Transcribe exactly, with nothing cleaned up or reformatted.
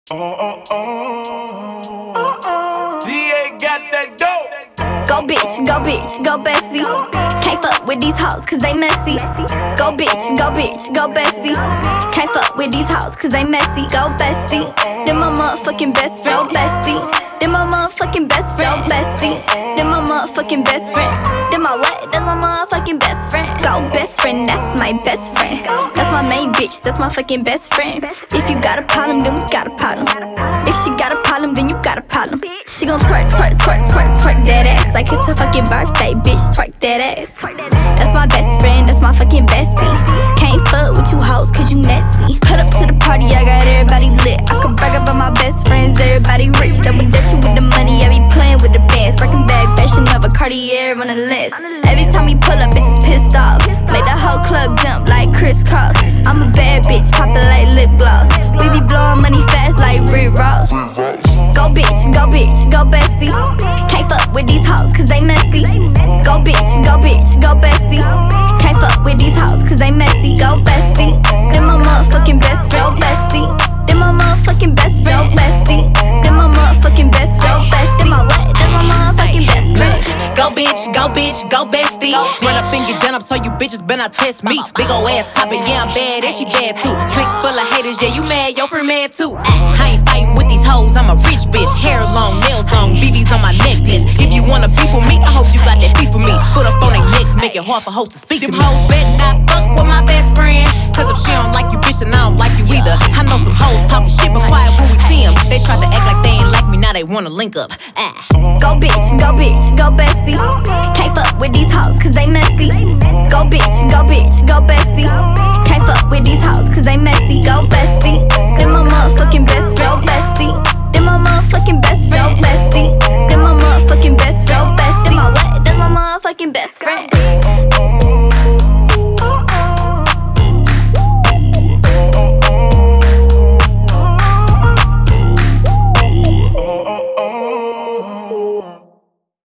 Oh, oh, oh. D A got that dope. Go bitch, go bitch, go bestie. Can't fuck with these hoes cause they messy. Go bitch, go bitch, go bestie. Can't fuck with these hoes cause they messy. Go bestie. Then my motherfucking best friend, bestie. Then my motherfucking best friend, bestie. Then my motherfucking best friend. Then my what? That's my motherfucking best friend. Go best friend, that's my best friend. That's my main bitch, that's my fucking best friend. If you got a problem, then we got a problem. If she got a problem, then you got a problem. She gon' twerk, twerk, twerk, twerk, twerk that ass like it's her fucking birthday, bitch, twerk that ass. That's my best friend, that's my fucking bestie. Can't fuck with you hoes cause you messy. Put up to the party, I got everybody lit. I could brag about my best friends, everybody rich. Double dutching with the money, I be playing with the bands. Breaking bag, fashion of a Cartier on the list. Every time we pull up, bitches pissed off. Make the whole club jump like crisscross. I'm a bad bitch, poppin' like lip gloss. We be blowing money fast like Rick Ross. Go bitch, go bitch, go bestie. Can't fuck with these hoes cause they messy. Go bitch, go bitch, go bestie. Can't fuck with these hoes cause they messy. Go bestie. Then my motherfucking best friend, bestie. Then my motherfucking best friend, bestie. Then my motherfucking best friend, bestie. Then my what? Then my motherfucking best friend. Go bitch, go bitch, go bestie. Run up and get done up so you bitches better not test me. Big ol' ass poppin', yeah I'm bad and she bad too. Click full of haters, yeah you mad, your friend mad too. I ain't fightin' with these hoes, I'm a rich bitch. Hair long, nails long, B Bs on my necklace. If you wanna beef with me, I hope you got that beef with me. Put up on their necks, make it hard for hoes to speak to me. Them hoes better not fuck with my best friend. Cause if she don't like you, bitch, then I don't like you either. I know some hoes talking shit, but quiet when we see them. They try to act like they ain't like me, now they wanna link up. Ah. Go bitch, go bitch, go bestie. Can't fuck with these hoes cause they messy. Go bitch, go bitch, go bestie. Can't fuck with these hoes cause they messy. Go bestie. Then my motherfucking best